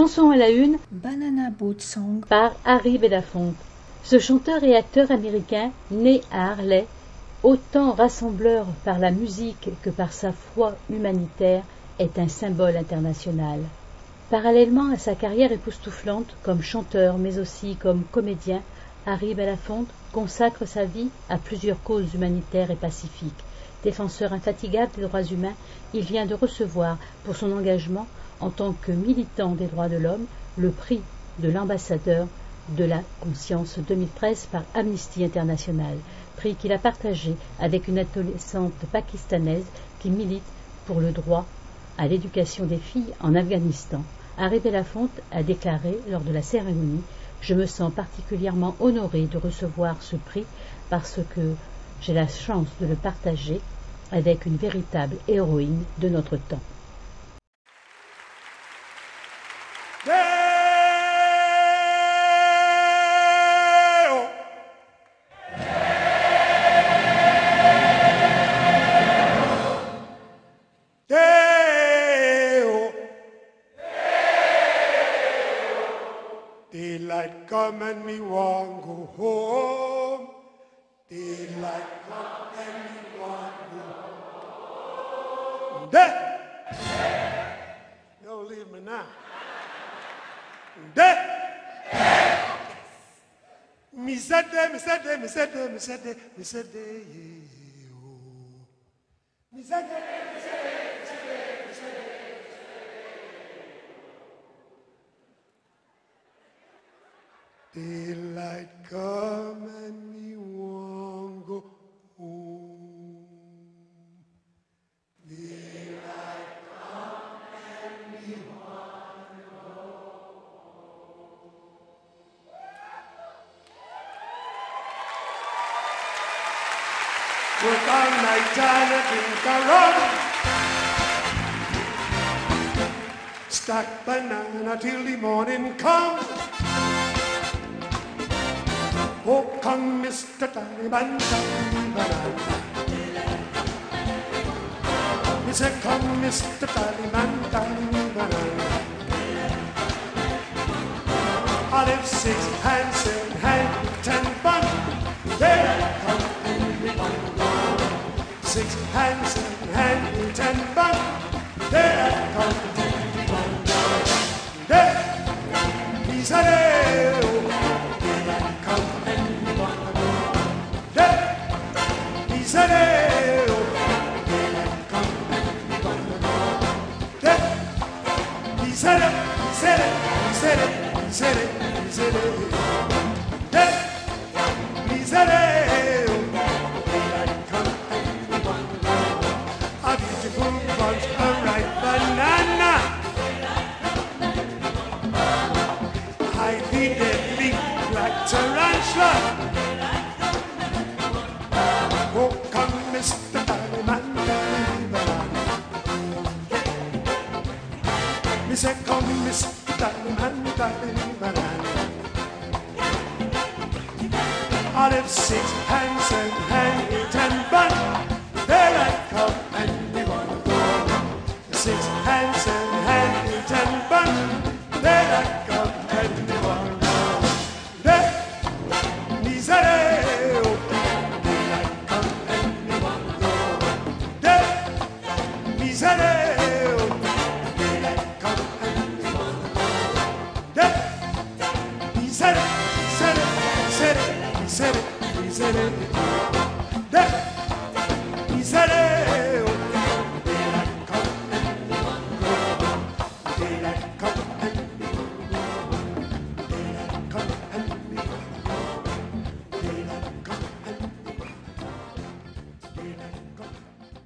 Chanson à la une Banana Boat Song par Harry Belafonte. Ce chanteur et acteur américain, né à Harley, autant rassembleur par la musique que par sa foi humanitaire, est un symbole international. Parallèlement à sa carrière époustouflante comme chanteur mais aussi comme comédien, Harry Belafonte consacre sa vie à plusieurs causes humanitaires et pacifiques. Défenseur infatigable des droits humains, il vient de recevoir pour son engagement en tant que militant des droits de l'homme le prix de l'ambassadeur de la conscience 2013 par Amnesty International, prix qu'il a partagé avec une adolescente pakistanaise qui milite pour le droit à l'éducation des filles en Afghanistan. Harry Belafonte a déclaré lors de la cérémonie « Je me sens particulièrement honoré de recevoir ce prix parce que j'ai la chance de le partager avec une véritable héroïne de notre temps. » Daylight come and me want go home. Daylight come and me want go home. Day. Don't leave me now. Day. Me said day, me said day, me said day, me said day, me said day. Me said day, me said day, me said day, me said day. Daylight come and me want go home. Daylight come and me want go home. Work all night and I drink a rum. Stack banana till the morning come. Oh, come, Mr. Taliban, Taliban. He said, come, Mr. Taliban, Taliban. Olive, 6 hands, 7 hands, 10 bun. There come everyone. 6 hands, 7 hands, 10 bun. There come everyone. There, he said, oh, come. He said it, he said it, he said it, he said it, he said it, he said it, he said it, a beautiful bunch of ripe banana. I need a big black tarantula. Oh, come, Mr. Taliban, Taliban. Me say, come, Mr. Taliban, Taliban. Olive, 6 hands, 7 hands, 10 bun. There I come and we wanna go. 6 hands, 7 hands, 10 bun. There I come and we wanna go. There, misery, oh. He said it, he said it, he said it, he said it, he said it.